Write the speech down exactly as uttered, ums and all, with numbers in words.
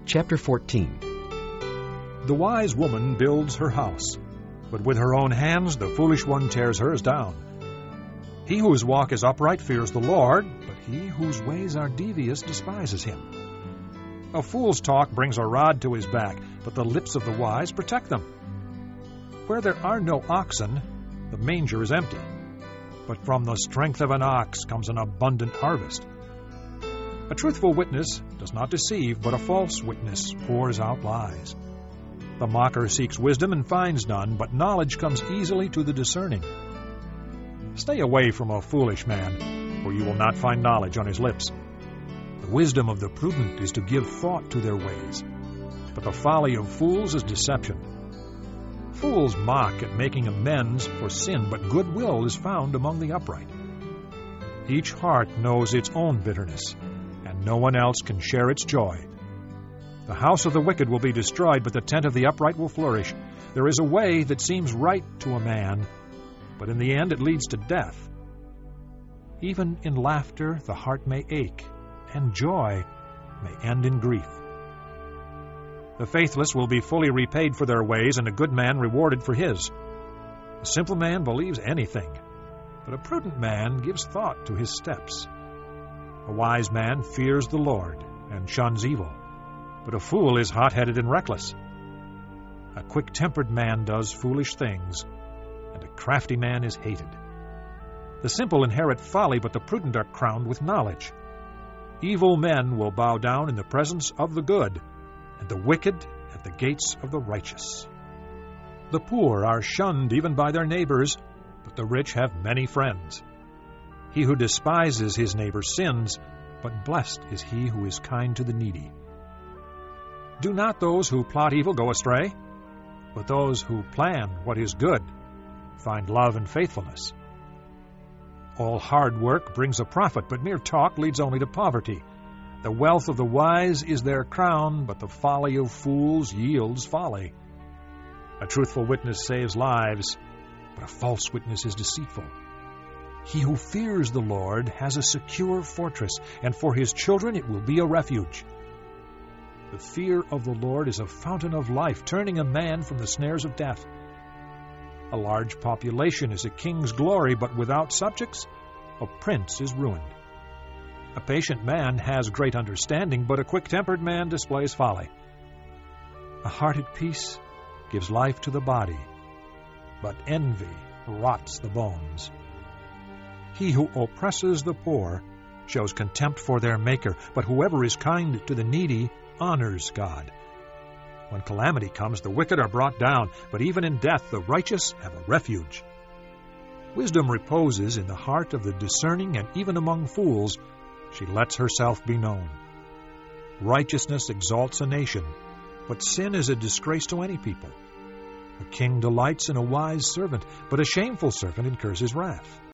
Chapter fourteen. The wise woman builds her house, but with her own hands the foolish one tears hers down. He whose walk is upright fears the Lord, but he whose ways are devious despises him. A fool's talk brings a rod to his back, but the lips of the wise protect them. Where there are no oxen, the manger is empty, but from the strength of an ox comes an abundant harvest. A truthful witness does not deceive, but a false witness pours out lies. The mocker seeks wisdom and finds none, but knowledge comes easily to the discerning. Stay away from a foolish man, for you will not find knowledge on his lips. The wisdom of the prudent is to give thought to their ways, but the folly of fools is deception. Fools mock at making amends for sin, but goodwill is found among the upright. Each heart knows its own bitterness, and no one else can share its joy. The house of the wicked will be destroyed, but the tent of the upright will flourish. There is a way that seems right to a man, but in the end it leads to death. Even in laughter the heart may ache, and joy may end in grief. The faithless will be fully repaid for their ways, and a good man rewarded for his. A simple man believes anything, but a prudent man gives thought to his steps. A wise man fears the Lord and shuns evil, but a fool is hot-headed and reckless. A quick-tempered man does foolish things, and a crafty man is hated. The simple inherit folly, but the prudent are crowned with knowledge. Evil men will bow down in the presence of the good, and the wicked at the gates of the righteous. The poor are shunned even by their neighbors, but the rich have many friends. He who despises his neighbor sins, but blessed is he who is kind to the needy. Do not those who plot evil go astray, but those who plan what is good find love and faithfulness. All hard work brings a profit, but mere talk leads only to poverty. The wealth of the wise is their crown, but the folly of fools yields folly. A truthful witness saves lives, but a false witness is deceitful. He who fears the Lord has a secure fortress, and for his children it will be a refuge. The fear of the Lord is a fountain of life, turning a man from the snares of death. A large population is a king's glory, but without subjects, a prince is ruined. A patient man has great understanding, but a quick-tempered man displays folly. A heart at peace gives life to the body, but envy rots the bones. He who oppresses the poor shows contempt for their Maker, but whoever is kind to the needy honors God. When calamity comes, the wicked are brought down, but even in death the righteous have a refuge. Wisdom reposes in the heart of the discerning, and even among fools she lets herself be known. Righteousness exalts a nation, but sin is a disgrace to any people. A king delights in a wise servant, but a shameful servant incurs his wrath.